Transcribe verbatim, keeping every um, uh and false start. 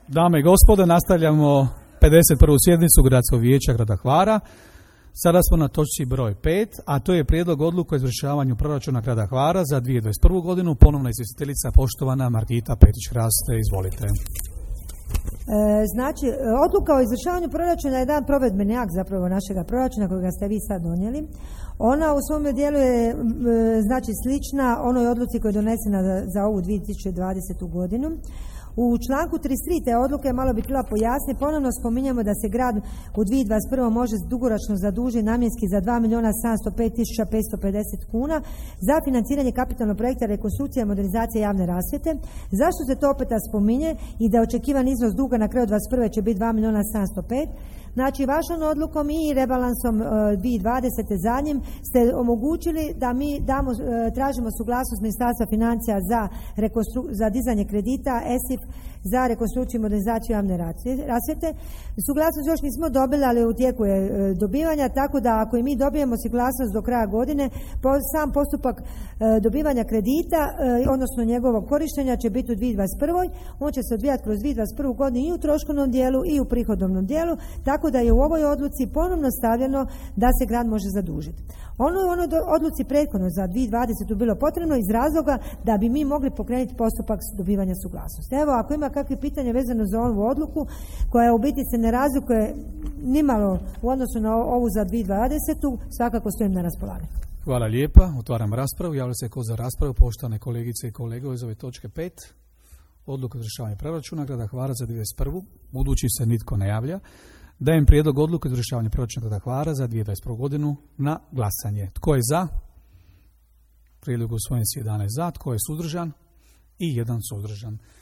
Dame i gospode, nastavljamo pedeset prvu sjednicu Gradskog vijeća grada Hvara. Sada smo na točci broj pet, a to je prijedlog odluke o izvršavanju proračuna grada Hvara za dvije tisuće dvadeset prvu godinu. Ponovna izvjestiteljica poštovana Margita Petić-Hraste, izvolite. E, znači, odluka o izvršavanju proračuna je jedan provedbeni akt zapravo našega proračuna kojega ste vi sad donijeli. Ona u svom dijelu je e, znači slična onoj odluci koja je donesena za, za ovu dvije tisuće dvadesetu godinu. U članku trideset tri te odluke, malo bi htjela pojasniti, ponovno spominjemo da se grad u dvije tisuće dvadeset prvom može dugoročno zadužiti namjenski za dva milijuna sedamsto pet tisuća petsto pedeset kuna za financiranje kapitalnog projekta rekonstrukcije i modernizacije javne rasvjete. Zašto se to opet spominje i da je očekivan iznos duga na kraju dvadeset prve će biti dva milijuna sedamsto pet? Znači, vašom odlukom i rebalansom e, dvije tisuće dvadesete zadnjim ste omogućili da mi damo, e, tražimo suglasnost Ministarstva financija za, za dizanje kredita E S I F za rekonstrukciju i modernizaciju javne rasvjete. Suglasnost još nismo dobili, ali u tijeku je e, dobivanja, tako da ako i mi dobijemo suglasnost do kraja godine, po, sam postupak e, dobivanja kredita, e, odnosno njegovog korištenja će biti u dvije tisuće dvadeset prvoj. On će se odvijati kroz dvije tisuće dvadeset prvu godinu i u troškovnom dijelu i u prihodovnom dijelu, tako da je u ovoj odluci ponovno stavljeno da se grad može zadužiti. Ono je ono odluci prethodno za dvije tisuće dvadesetu bilo potrebno iz razloga da bi mi mogli pokrenuti postupak dobivanja suglasnosti. Evo, ako ima kakve pitanje vezano za ovu odluku, koja u biti se ne razlikuje nimalo u odnosu na ovu za dvije tisuće dvadesetu, svakako stojim na raspolaganju. Hvala lijepa. Otvaram raspravu. Javlja se ko za raspravu, poštovane kolegice i kolege iz ove točke pet. Odluka o izvršavanju proračuna grada Hvara za dvije tisuće dvadeset prvu. Budući se nitko ne javlja, dajem prijedlog odluke o izvršavanju proračuna grada Hvara za dvije tisuće dvadeset prvu godinu na glasanje. Tko je za? Prijedlog usvojen s jedanaest za. Tko je suzdržan? I jedan suzdržan.